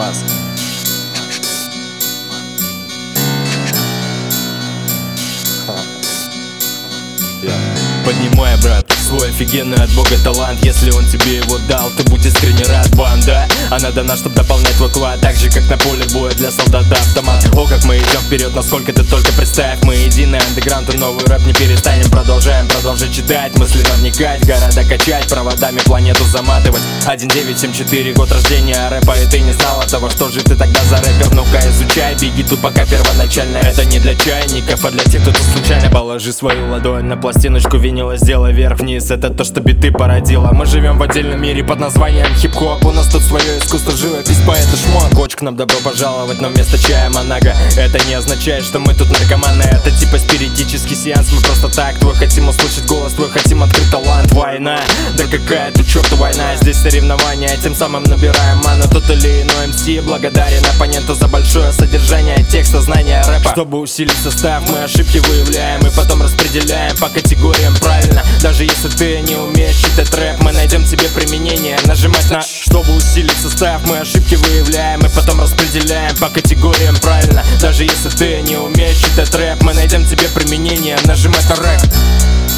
Бас. Поднимай, брат, свой офигенный от Бога талант. Если он тебе его дал, ты будь искренне рад. Банда, она дана, чтоб дополнять твой вклад. Так же, как на поле боя для солдата автомат. О, как мы идем вперед, насколько ты только представь. Мы единый андеграунд и новый рэп не перестанем. Продолжаем читать, мысленно вникать, города качать, проводами планету заматывать. 1974, год рождения рэпа, и ты не знала того, что же ты тогда за рэпер. Ну-ка изучай, беги тут пока первоначально. Это не для чайников, а для тех, кто тут случайно. Положи свою ладонь на пластиночку винила, сделай вверх-вниз. Это то, что биты породила. Мы живем в отдельном мире под названием хип-хоп. У нас тут свое искусство, живопись, поэт и шмот. Коч, к нам добро пожаловать, но вместо чая Монага. Это не означает, что мы тут наркоманы. Это типа спиритический сеанс, мы просто так твой хотим услышать голос, твой хотим открыть талант. Война, да какая тут черту война. Здесь соревнования, тем самым набираем ману. Тот или иной МС благодарен оппоненту за большое содержание текста, знания рэпа. Чтобы усилить состав, мы ошибки выявляем и потом распределяем по категориям правильно. Даже если ты не умеешь читать рэп, мы найдем тебе применение. Нажимать на чтобы усилить состав, мы ошибки выявляем и потом распределяем по категориям правильно. Даже если ты не умеешь читать рэп, мы найдем тебе применение. Нажимать на рэп.